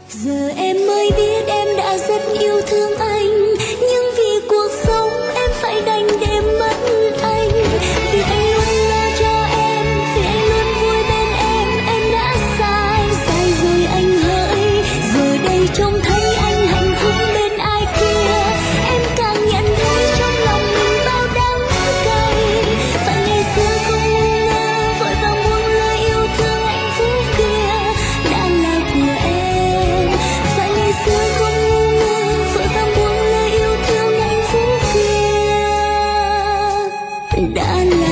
Giờ em mới biết em đã rất yêu thương anh, nhưng vì cuộc sống em phải đành để mất anh. Vì anh luôn lo cho em, vì anh luôn vui bên em đã sai. Sai rồi anh hỡi, giờ đây trông thấy anh hạnh phúc bên ai kia, em càng nhận thấy trong lòng mình bao đắng cay. Phải ngày xưa không ngu ngơ, vội vàng buông lời yêu thương hạnh phúc kia đã là của em. Phải ngày xưa không ngu ngơ, vội vàng buông lời yêu thương hạnh phúc kia đã là